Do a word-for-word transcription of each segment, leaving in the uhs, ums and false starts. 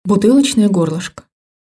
Бутылочное горлышко.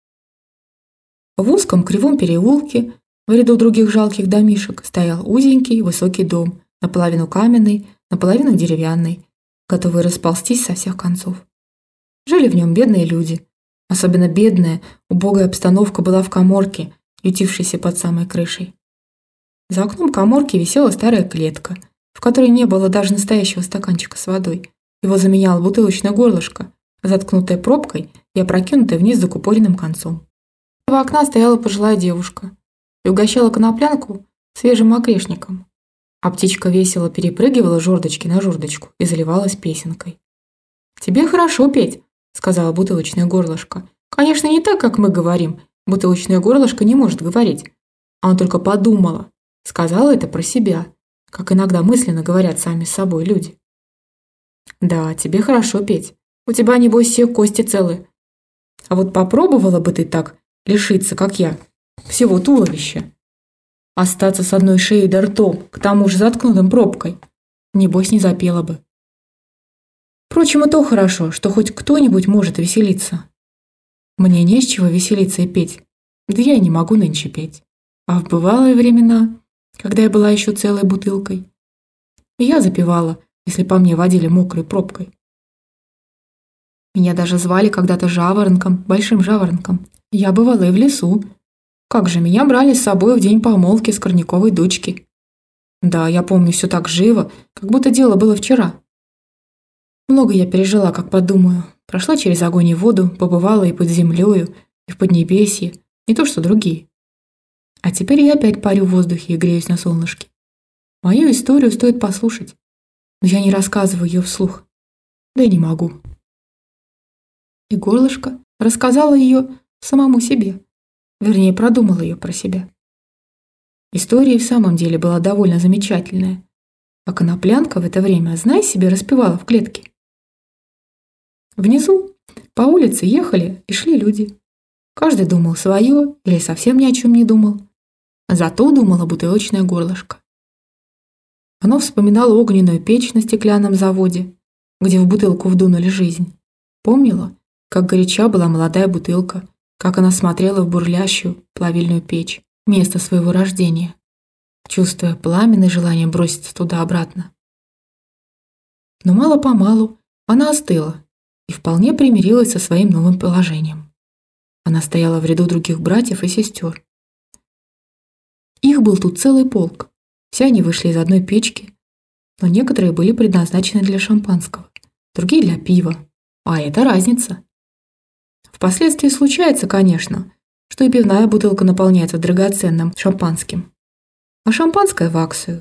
В узком кривом переулке, в ряду других жалких домишек, стоял узенький высокий дом, наполовину каменный, наполовину деревянный, готовый расползтись со всех концов. Жили в нем бедные люди. Особенно бедная, убогая обстановка была в каморке, ютившейся под самой крышей. За окном каморки висела старая клетка, в которой не было даже настоящего стаканчика с водой. Его заменяло бутылочное горлышко, заткнутое пробкой и опрокинутое вниз закупоренным концом. У окна стояла пожилая девушка и угощала коноплянку свежим окрешником, а птичка весело перепрыгивала с жердочки на жердочку и заливалась песенкой. «Тебе хорошо петь», — сказала бутылочное горлышко. «Конечно, не так, как мы говорим. Бутылочное горлышко не может говорить. А он только подумала, сказала это про себя, как иногда мысленно говорят сами с собой люди. Да, тебе хорошо петь. У тебя, небось, все кости целы. А вот попробовала бы ты так лишиться, как я, всего туловища. Остаться с одной шеей да ртом, к тому же заткнутым пробкой. Небось, не запела бы. Впрочем, и то хорошо, что хоть кто-нибудь может веселиться. Мне не с чего веселиться и петь. Да я и не могу нынче петь. А в бывалые времена, когда я была еще целой бутылкой, я запевала, если по мне водили мокрой пробкой. Меня даже звали когда-то жаворонком, большим жаворонком. Я бывала и в лесу. Как же, меня брали с собой в день помолвки Скорняковой дочки. Да, я помню все так живо, как будто дело было вчера. Много я пережила, как подумаю. Прошла через огонь и воду, побывала и под землею, и в Поднебесье, не то что другие. А теперь я опять парю в воздухе и греюсь на солнышке. Мою историю стоит послушать, но я не рассказываю ее вслух, да и не могу. И горлышко рассказала ее самому себе, вернее, продумала ее про себя. История в самом деле была довольно замечательная, а коноплянка в это время, знай себе, распевала в клетке. Внизу по улице ехали и шли люди. Каждый думал свое или совсем ни о чем не думал. Зато думало бутылочное горлышко. Оно вспоминало огненную печь на стеклянном заводе, где в бутылку вдунули жизнь. Помнило, как горяча была молодая бутылка, как она смотрела в бурлящую плавильную печь, место своего рождения, чувствуя пламенное желание броситься туда-обратно. Но мало-помалу она остыла и вполне примирилась со своим новым положением. Она стояла в ряду других братьев и сестер. Их был тут целый полк. Все они вышли из одной печки, но некоторые были предназначены для шампанского, другие для пива. А это разница. Впоследствии случается, конечно, что и пивная бутылка наполняется драгоценным шампанским, а шампанское в акцию.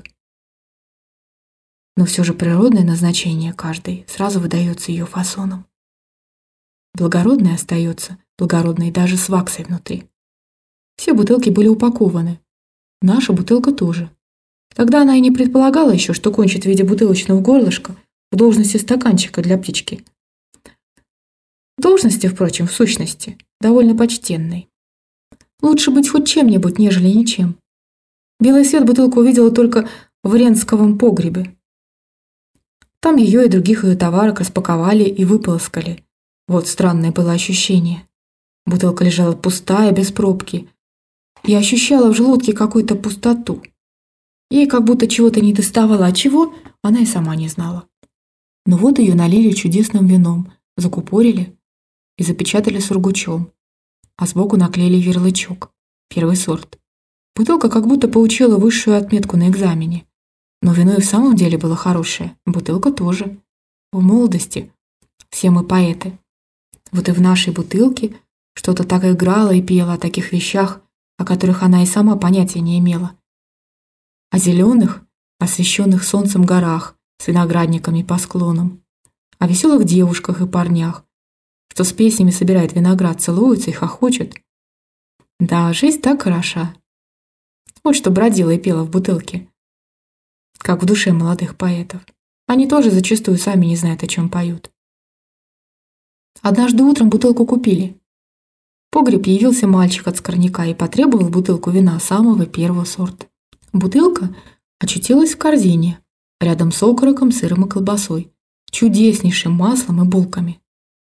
Но все же природное назначение каждой сразу выдается ее фасоном. Благородное остается благородной даже с ваксой внутри. Все бутылки были упакованы. Наша бутылка тоже. Тогда она и не предполагала еще, что кончит в виде бутылочного горлышка в должности стаканчика для птички. Должности, впрочем, в сущности, довольно почтенной. Лучше быть хоть чем-нибудь, нежели ничем. Белый свет бутылку увидела только в рентсковом погребе. Там ее и других ее товарок распаковали и выполоскали. Вот странное было ощущение. Бутылка лежала пустая, без пробки, и ощущала в желудке какую-то пустоту. Ей как будто чего-то не доставало, а чего, она и сама не знала. Но вот ее налили чудесным вином, закупорили и запечатали сургучом, а сбоку наклеили ярлычок, первый сорт. Бутылка как будто получила высшую отметку на экзамене. Но вино и в самом деле было хорошее, бутылка тоже. В молодости все мы поэты. Вот и в нашей бутылке что-то так играло и пело о таких вещах, о которых она и сама понятия не имела. О зеленых, освещенных солнцем горах с виноградниками по склонам, о веселых девушках и парнях, что с песнями собирают виноград, целуются и хохочут. Да, жизнь так хороша. Вот что бродила и пела в бутылке, как в душе молодых поэтов. Они тоже зачастую сами не знают, о чем поют. Однажды утром бутылку купили. В погреб явился мальчик от Скорняка и потребовал бутылку вина самого первого сорта. Бутылка очутилась в корзине, рядом с окороком, сыром и колбасой, чудеснейшим маслом и булками.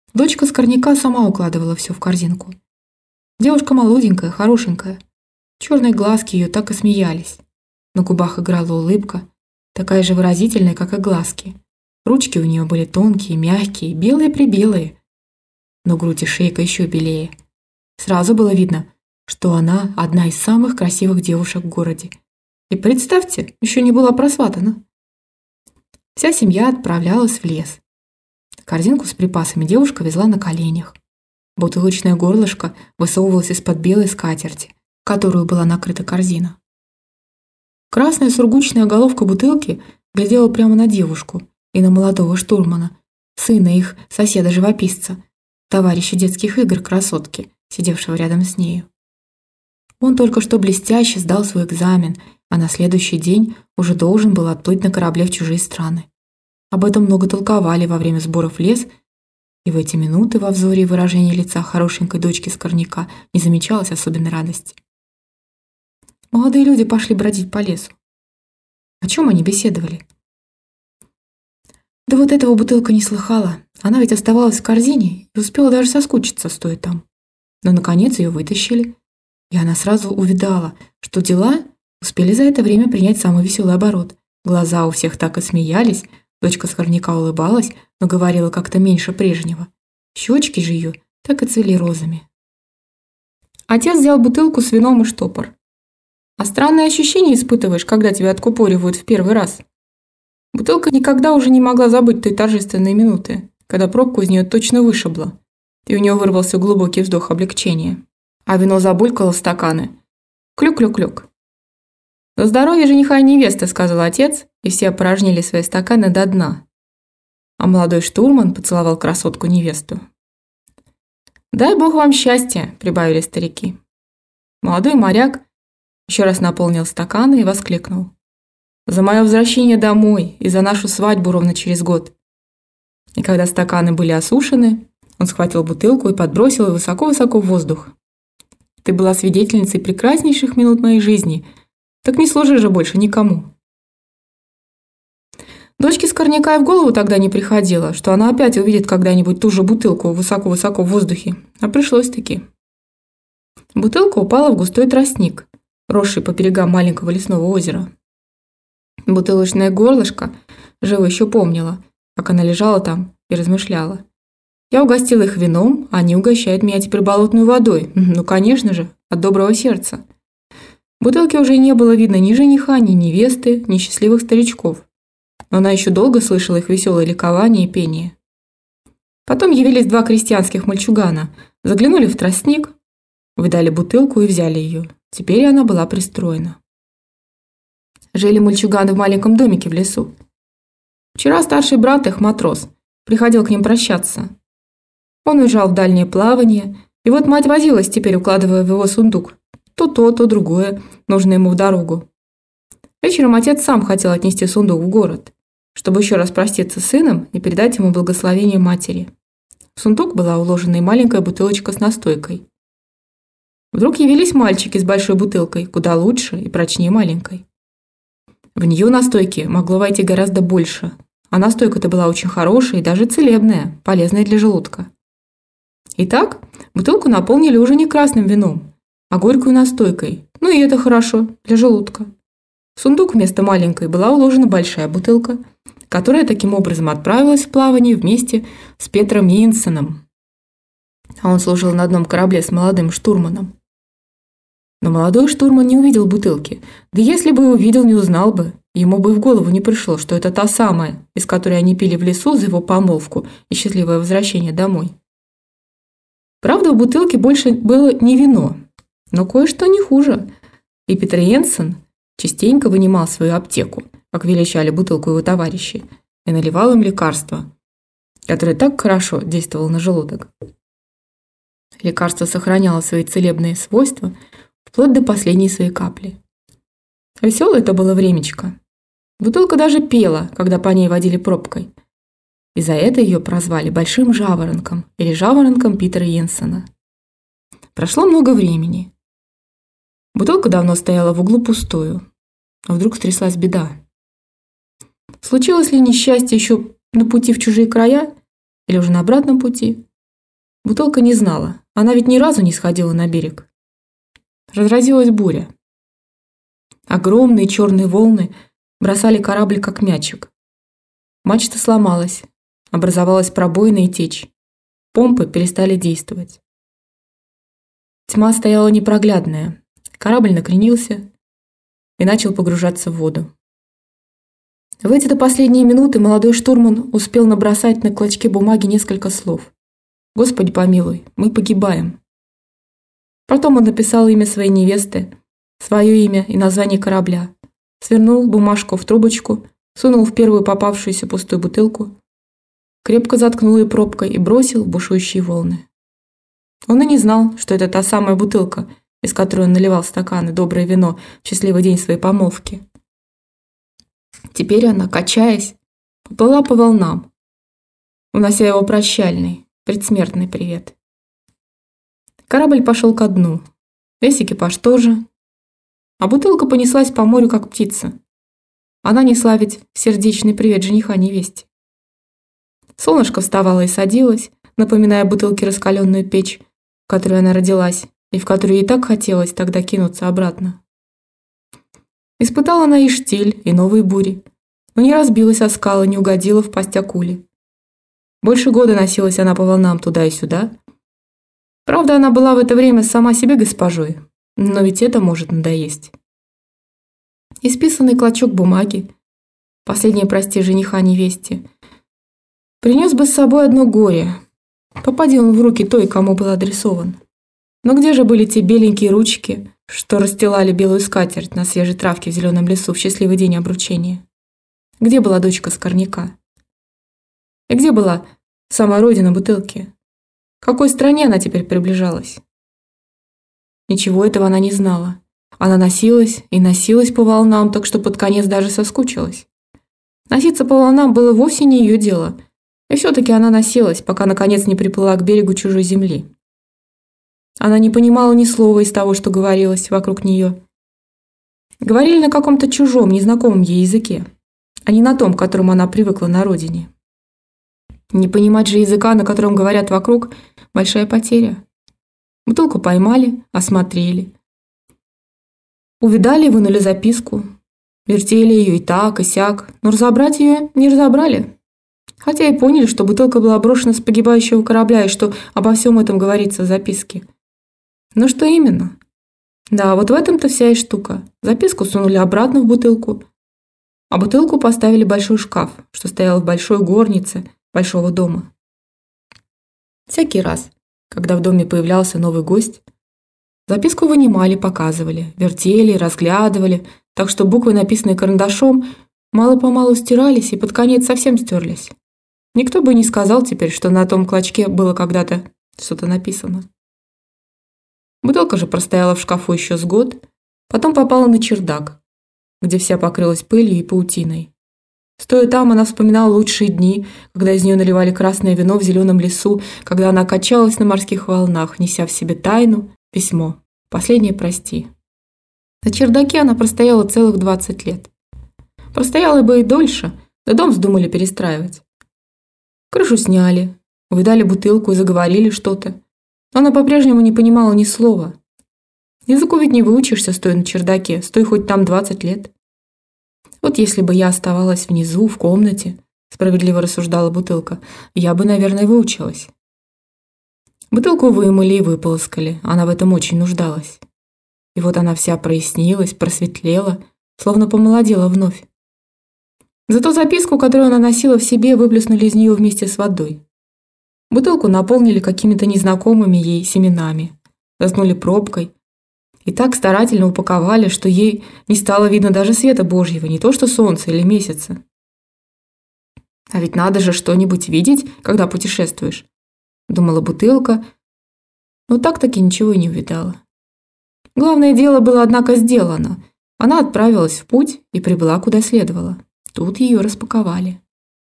Дочка Скорняка сама укладывала все в корзинку. Девушка молоденькая, хорошенькая. Черные глазки ее так и смеялись. На губах играла улыбка, такая же выразительная, как и глазки. Ручки у нее были тонкие, мягкие, белые-прибелые. Но грудь и шейка еще белее. Сразу было видно, что она одна из самых красивых девушек в городе. И представьте, еще не была просватана. Вся семья отправлялась в лес. Корзинку с припасами девушка везла на коленях. Бутылочное горлышко высовывалось из-под белой скатерти, в которую была накрыта корзина. Красная сургучная головка бутылки глядела прямо на девушку и на молодого штурмана, сына их соседа-живописца, товарища детских игр красотки, сидевшего рядом с нею. Он только что блестяще сдал свой экзамен, а на следующий день уже должен был отплыть на корабле в чужие страны. Об этом много толковали во время сборов в лес, и в эти минуты во взоре и выражении лица хорошенькой дочки Скорняка не замечалось особенной радости. Молодые люди пошли бродить по лесу. О чем они беседовали? Да вот этого бутылка не слыхала. Она ведь оставалась в корзине и успела даже соскучиться, стоя там. Но, наконец, ее вытащили, и она сразу увидала, что дела успели за это время принять самый веселый оборот. Глаза у всех так и смеялись, дочка Скорняка улыбалась, но говорила как-то меньше прежнего. Щечки же ее так и цвели розами. Отец взял бутылку с вином и штопор. А странное ощущение испытываешь, когда тебя откупоривают в первый раз. Бутылка никогда уже не могла забыть той торжественной минуты, когда пробку из нее точно вышибло, и у нее вырвался глубокий вздох облегчения. А вино забулькало в стаканы. Клюк-клюк-клюк. «За здоровье жениха и невесты», — сказал отец, и все опорожнили свои стаканы до дна. А молодой штурман поцеловал красотку-невесту. «Дай Бог вам счастья», — прибавили старики. Молодой моряк еще раз наполнил стаканы и воскликнул: «За мое возвращение домой и за нашу свадьбу ровно через год». И когда стаканы были осушены, он схватил бутылку и подбросил ее высоко-высоко в воздух. «Ты была свидетельницей прекраснейших минут моей жизни, так не служи же больше никому». Дочке Скорняка и в голову тогда не приходило, что она опять увидит когда-нибудь ту же бутылку высоко-высоко в воздухе, а пришлось-таки. Бутылка упала в густой тростник, росший по берегам маленького лесного озера. Бутылочное горлышко живо еще помнила, как она лежала там и размышляла. Я угостила их вином, а они угощают меня теперь болотной водой. Ну, конечно же, от доброго сердца. В бутылке уже не было видно ни жениха, ни невесты, ни счастливых старичков. Но она еще долго слышала их веселое ликование и пение. Потом явились два крестьянских мальчугана, заглянули в тростник, выдали бутылку и взяли ее. Теперь она была пристроена. Жили мальчуганы в маленьком домике в лесу. Вчера старший брат их, матрос, приходил к ним прощаться. Он уезжал в дальнее плавание, и вот мать возилась теперь, укладывая в его сундук то то, то другое, нужное ему в дорогу. Вечером отец сам хотел отнести сундук в город, чтобы еще раз проститься с сыном и передать ему благословение матери. В сундук была уложена и маленькая бутылочка с настойкой. Вдруг явились мальчики с большой бутылкой, куда лучше и прочнее маленькой. В нее настойки могло войти гораздо больше, а настойка-то была очень хорошая и даже целебная, полезная для желудка. Итак, бутылку наполнили уже не красным вином, а горькой настойкой, ну и это хорошо, для желудка. В сундук вместо маленькой была уложена большая бутылка, которая таким образом отправилась в плавание вместе с Петром Йенсеном. А он служил на одном корабле с молодым штурманом. Но молодой штурман не увидел бутылки, да если бы и увидел, не узнал бы. Ему бы и в голову не пришло, что это та самая, из которой они пили в лесу за его помолвку и счастливое возвращение домой. Правда, в бутылке больше было не вино, но кое-что не хуже. И Петр Йенсен частенько вынимал свою аптеку, как величали бутылку его товарищи, и наливал им лекарство, которое так хорошо действовало на желудок. Лекарство сохраняло свои целебные свойства вплоть до последней своей капли. Веселое это было времечко. Бутылка даже пела, когда по ней водили пробкой. И за это ее прозвали Большим Жаворонком или Жаворонком Питера Йенсена. Прошло много времени. Бутылка давно стояла в углу пустую. А вдруг стряслась беда. Случилось ли несчастье еще на пути в чужие края или уже на обратном пути? Бутылка не знала, она ведь ни разу не сходила на берег. Разразилась буря. Огромные черные волны бросали корабль как мячик. Мачта сломалась, образовалась пробоина и течь. Помпы перестали действовать. Тьма стояла непроглядная, корабль накренился и начал погружаться в воду. В эти-то последние минуты молодой штурман успел набросать на клочке бумаги несколько слов. «Господи помилуй, мы погибаем». Потом он написал имя своей невесты, свое имя и название корабля, свернул бумажку в трубочку, сунул в первую попавшуюся пустую бутылку, крепко заткнул ее пробкой и бросил в бушующие волны. Он и не знал, что это та самая бутылка, из которой он наливал стаканы доброе вино в счастливый день своей помолвки. Теперь она, качаясь, поплыла по волнам, унося его прощальный, предсмертный привет. Корабль пошел ко дну, весь экипаж тоже, а бутылка понеслась по морю, как птица. Она несла ведь сердечный привет жениха невесте. Солнышко вставало и садилось, напоминая бутылке раскаленную печь, в которой она родилась, и в которую ей так хотелось тогда кинуться обратно. Испытала она и штиль, и новые бури, но не разбилась о скалы, не угодила в пасть акули. Больше года носилась она по волнам туда и сюда. Правда, она была в это время сама себе госпожой, но ведь это может надоесть. Исписанный клочок бумаги, последнее прости жениха невесте, принес бы с собой одно горе. Попади он в руки той, кому был адресован. Но где же были те беленькие ручки, что расстилали белую скатерть на свежей травке в зеленом лесу в счастливый день обручения? Где была дочка Скорняка? И где была сама родина бутылки? К какой стране она теперь приближалась? Ничего этого она не знала. Она носилась и носилась по волнам, так что под конец даже соскучилась. Носиться по волнам было вовсе не ее дело, и все-таки она носилась, пока наконец не приплыла к берегу чужой земли. Она не понимала ни слова из того, что говорилось вокруг нее. Говорили на каком-то чужом, незнакомом ей языке, а не на том, к которому она привыкла на родине. Не понимать же языка, на котором говорят вокруг, большая потеря. Бутылку поймали, осмотрели. Увидали, вынули записку. Вертели ее и так, и сяк, но разобрать ее не разобрали. Хотя и поняли, что бутылка была брошена с погибающего корабля, и что обо всем этом говорится в записке. Но что именно? Да, вот в этом-то вся и штука. Записку сунули обратно в бутылку, а бутылку поставили в большой шкаф, что стоял в большой горнице большого дома. Всякий раз, когда в доме появлялся новый гость, записку вынимали, показывали, вертели, разглядывали, так что буквы, написанные карандашом, мало-помалу стирались и под конец совсем стерлись. Никто бы не сказал теперь, что на том клочке было когда-то что-то написано. Бутылка же простояла в шкафу еще с год, потом попала на чердак, где вся покрылась пылью и паутиной. Стоя там, она вспоминала лучшие дни, когда из нее наливали красное вино в зеленом лесу, когда она качалась на морских волнах, неся в себе тайну, письмо, последнее прости. На чердаке она простояла целых двадцать лет. Простояла бы и дольше, да дом вздумали перестраивать. Крышу сняли, увидали бутылку и заговорили что-то, но она по-прежнему не понимала ни слова. Языку ведь не выучишься, стоя на чердаке, стой хоть там двадцать лет. Вот если бы я оставалась внизу, в комнате, справедливо рассуждала бутылка, я бы, наверное, выучилась. Бутылку вымыли и выполоскали, она в этом очень нуждалась. И вот она вся прояснилась, просветлела, словно помолодела вновь. Зато записку, которую она носила в себе, выплеснули из нее вместе с водой. Бутылку наполнили какими-то незнакомыми ей семенами, заснули пробкой, и так старательно упаковали, что ей не стало видно даже света Божьего, не то что солнца или месяца. А ведь надо же что-нибудь видеть, когда путешествуешь, думала бутылка, но так-таки ничего и не увидала. Главное дело было, однако, сделано. Она отправилась в путь и прибыла куда следовало. Тут ее распаковали.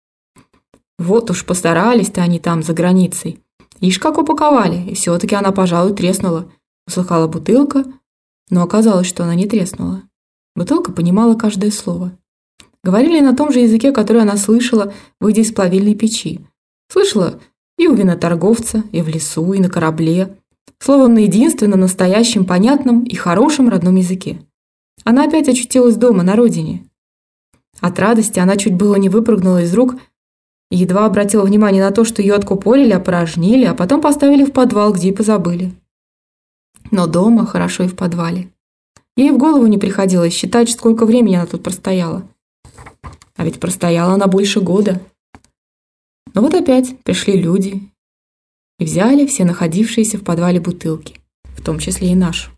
Вот уж постарались-то они там, за границей. Ишь, как упаковали, и все-таки она, пожалуй, треснула. Услыхала бутылка, но оказалось, что она не треснула. Бутылка понимала каждое слово. Говорили на том же языке, который она слышала, выйдя из плавильной печи. Слышала И у виноторговца, и в лесу, и на корабле. Словом, на единственном настоящем, понятном и хорошем родном языке. Она опять очутилась дома, на родине. От радости она чуть было не выпрыгнула из рук и едва обратила внимание на то, что ее откупорили, опорожнили, а потом поставили в подвал, где и позабыли. Но дома хорошо и в подвале. Ей в голову не приходилось считать, сколько времени она тут простояла. А ведь простояла она больше года. Но вот опять пришли люди и взяли все находившиеся в подвале бутылки, в том числе и нашу.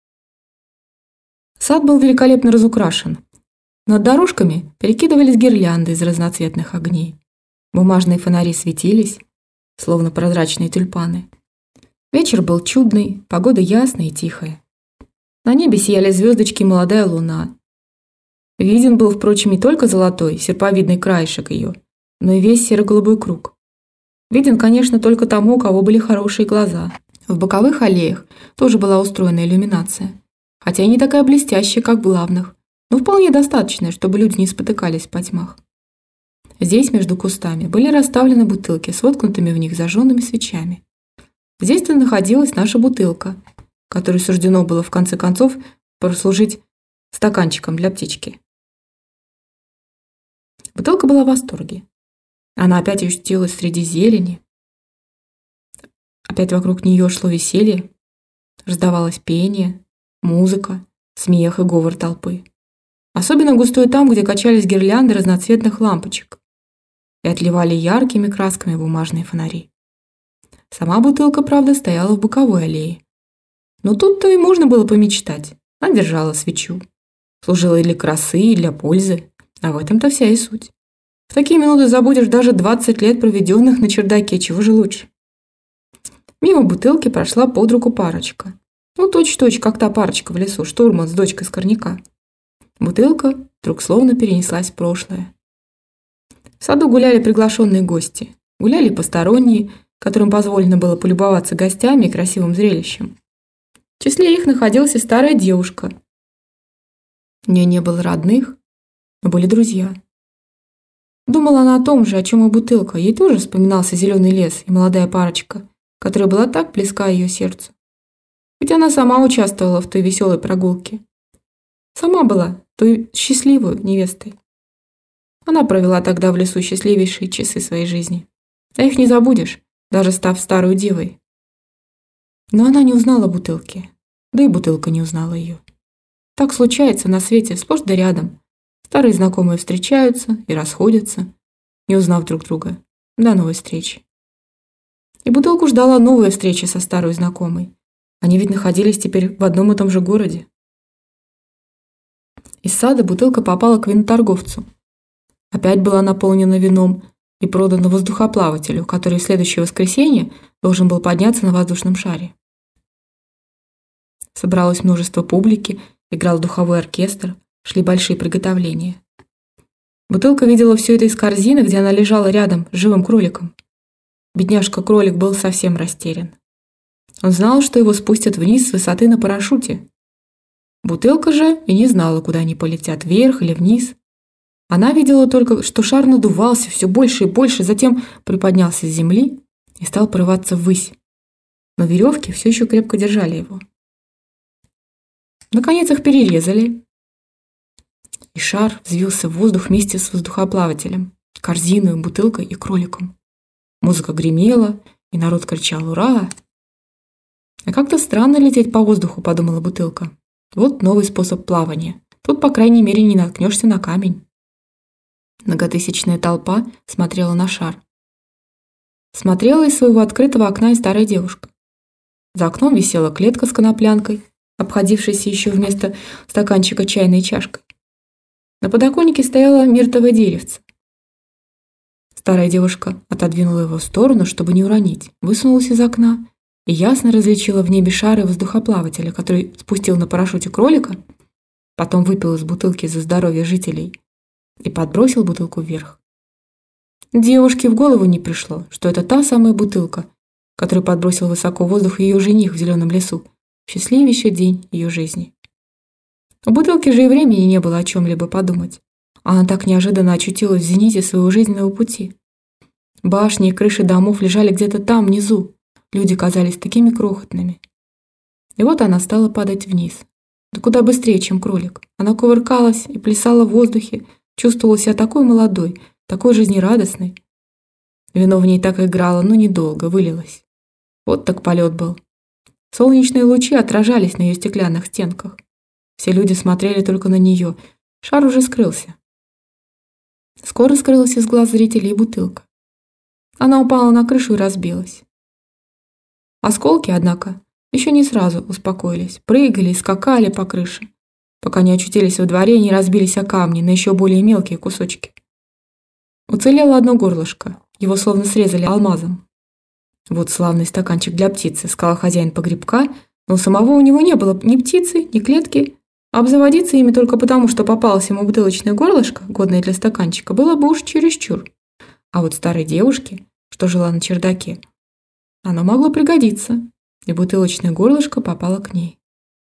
Сад был великолепно разукрашен. Над дорожками перекидывались гирлянды из разноцветных огней. Бумажные фонари светились, словно прозрачные тюльпаны. Вечер был чудный, погода ясная и тихая. На небе сияли звездочки и молодая луна. Виден был, впрочем, не только золотой, серповидный краешек ее, но и весь серо-голубой круг. Виден, конечно, только тому, у кого были хорошие глаза. В боковых аллеях тоже была устроена иллюминация, хотя и не такая блестящая, как в главных, но вполне достаточная, чтобы люди не спотыкались в потьмах. Здесь, между кустами, были расставлены бутылки с воткнутыми в них зажженными свечами. Здесь-то находилась наша бутылка, которой суждено было в конце концов прослужить стаканчиком для птички. Бутылка была в восторге. Она опять ощутилась среди зелени. Опять вокруг нее шло веселье, раздавалось пение, музыка, смех и говор толпы. Особенно густой там, где качались гирлянды разноцветных лампочек и отливали яркими красками бумажные фонари. Сама бутылка, правда, стояла в боковой аллее. Но тут-то и можно было помечтать. Она держала свечу. Служила и для красы, и для пользы. А в этом-то вся и суть. В такие минуты забудешь даже двадцать лет, проведенных на чердаке, чего же лучше. Мимо бутылки прошла под руку парочка. Ну, точь-точь, как та парочка в лесу, штурман с дочкой скорняка. Бутылка вдруг словно перенеслась в прошлое. В саду гуляли приглашенные гости. Гуляли посторонние, которым позволено было полюбоваться гостями и красивым зрелищем. В числе их находилась и старая девушка. У нее не было родных, но были друзья. Думала она о том же, о чем и бутылка. Ей тоже вспоминался зеленый лес и молодая парочка, которая была так близка ее сердцу. Ведь она сама участвовала в той веселой прогулке. Сама была той счастливой невестой. Она провела тогда в лесу счастливейшие часы своей жизни. А их не забудешь, даже став старой девой. Но она не узнала бутылки, да и бутылка не узнала ее. Так случается на свете сплошь да рядом. Старые знакомые встречаются и расходятся, не узнав друг друга. До новой встречи. И бутылку ждала новая встреча со старой знакомой. Они ведь находились теперь в одном и том же городе. Из сада бутылка попала к виноторговцу. Опять была наполнена вином и продана воздухоплавателю, который в следующее воскресенье должен был подняться на воздушном шаре. Собралось множество публики, играл духовой оркестр, шли большие приготовления. Бутылка видела все это из корзины, где она лежала рядом с живым кроликом. Бедняжка-кролик был совсем растерян. Он знал, что его спустят вниз с высоты на парашюте. Бутылка же и не знала, куда они полетят, вверх или вниз. Она видела только, что шар надувался все больше и больше, затем приподнялся с земли и стал порываться ввысь. Но веревки все еще крепко держали его. Наконец их перерезали, и шар взвился в воздух вместе с воздухоплавателем, корзиной, бутылкой и кроликом. Музыка гремела, и народ кричал «Ура!». «А как-то странно лететь по воздуху», — подумала бутылка. «Вот новый способ плавания. Тут, по крайней мере, не наткнешься на камень». Многотысячная толпа смотрела на шар. Смотрела из своего открытого окна и старая девушка. За окном висела клетка с коноплянкой, обходившейся еще вместо стаканчика чайной чашкой. На подоконнике стояло миртовое деревце. Старая девушка отодвинула его в сторону, чтобы не уронить, высунулась из окна и ясно различила в небе шары воздухоплавателя, который спустил на парашюте кролика, потом выпил из бутылки за здоровье жителей и подбросил бутылку вверх. Девушке в голову не пришло, что это та самая бутылка, которую подбросил высоко в воздух ее жених в зеленом лесу в счастливейший день ее жизни. У бутылки же и времени не было о чем-либо подумать. Она так неожиданно очутилась в зените своего жизненного пути. Башни и крыши домов лежали где-то там, внизу. Люди казались такими крохотными. И вот она стала падать вниз. Да куда быстрее, чем кролик. Она кувыркалась и плясала в воздухе, чувствовала себя такой молодой, такой жизнерадостной. Вино в ней так играло, но недолго, вылилось. Вот так полет был. Солнечные лучи отражались на ее стеклянных стенках. Все люди смотрели только на нее. Шар уже скрылся. Скоро скрылась из глаз зрителей и бутылка. Она упала на крышу и разбилась. Осколки, однако, еще не сразу успокоились, прыгали и скакали по крыше, пока не очутились во дворе и не разбились о камни на еще более мелкие кусочки. Уцелело одно горлышко, его словно срезали алмазом. «Вот славный стаканчик для птицы», — сказал хозяин погребка, но у самого у него не было ни птицы, ни клетки, а обзаводиться ими только потому, что попалось ему бутылочное горлышко, годное для стаканчика, было бы уж чересчур. А вот старой девушке, что жила на чердаке, оно могло пригодиться, и бутылочное горлышко попало к ней.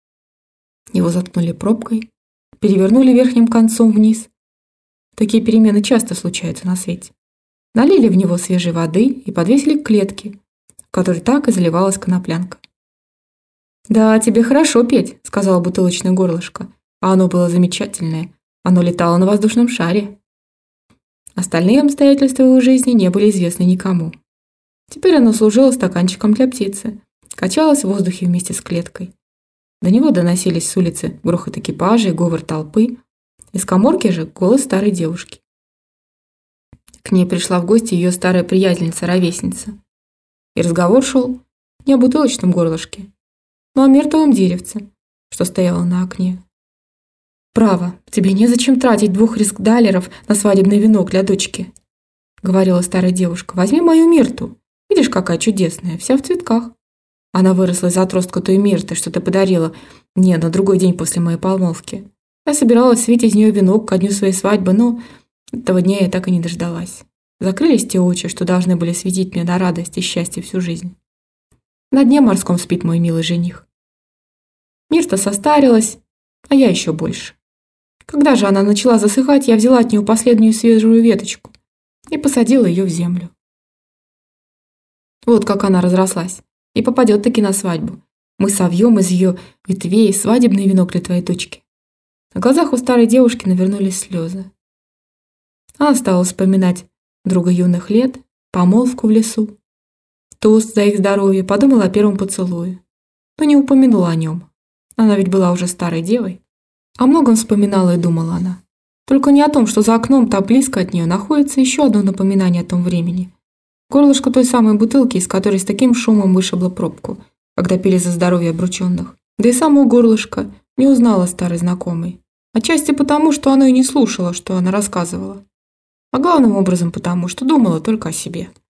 Его заткнули пробкой, перевернули верхним концом вниз. Такие перемены часто случаются на свете. Налили в него свежей воды и подвесили к клетке, в которой так и заливалась коноплянка. «Да, тебе хорошо петь», — сказала бутылочное горлышко, а оно было замечательное, оно летало на воздушном шаре. Остальные обстоятельства его жизни не были известны никому. Теперь оно служило стаканчиком для птицы, качалось в воздухе вместе с клеткой. До него доносились с улицы грохот экипажа и говор толпы, из каморки же голос старой девушки. К ней пришла в гости ее старая приятельница-ровесница. И разговор шел не о бутылочном горлышке, но о мертвом деревце, что стояло на окне. «Право, тебе незачем тратить двух рискдалеров на свадебный венок для дочки», — говорила старая девушка. «Возьми мою мирту. Видишь, какая чудесная, вся в цветках. Она выросла из отростка той мирты, что ты подарила мне на другой день после моей помолвки. Я собиралась свить из нее венок ко дню своей свадьбы, но этого дня я так и не дождалась. Закрылись те очи, что должны были светить мне на радость и счастье всю жизнь. На дне морском спит мой милый жених. Мирта состарилась, а я еще больше. Когда же она начала засыхать, я взяла от нее последнюю свежую веточку и посадила ее в землю. Вот как она разрослась и попадет таки на свадьбу. Мы совьем из ее ветвей свадебный венок для твоей дочки». На глазах у старой девушки навернулись слезы. Она стала вспоминать друга юных лет, помолвку в лесу, тост за их здоровье, подумала о первом поцелуе, но не упомянула о нем. Она ведь была уже старой девой. О многом вспоминала и думала она. Только не о том, что за окном, так близко от нее, находится еще одно напоминание о том времени. Горлышко той самой бутылки, из которой с таким шумом вышибла пробку, когда пили за здоровье обрученных. Да и само горлышко не узнала старой знакомой. Отчасти потому, что она и не слушала, что она рассказывала. А главным образом потому, что думала только о себе.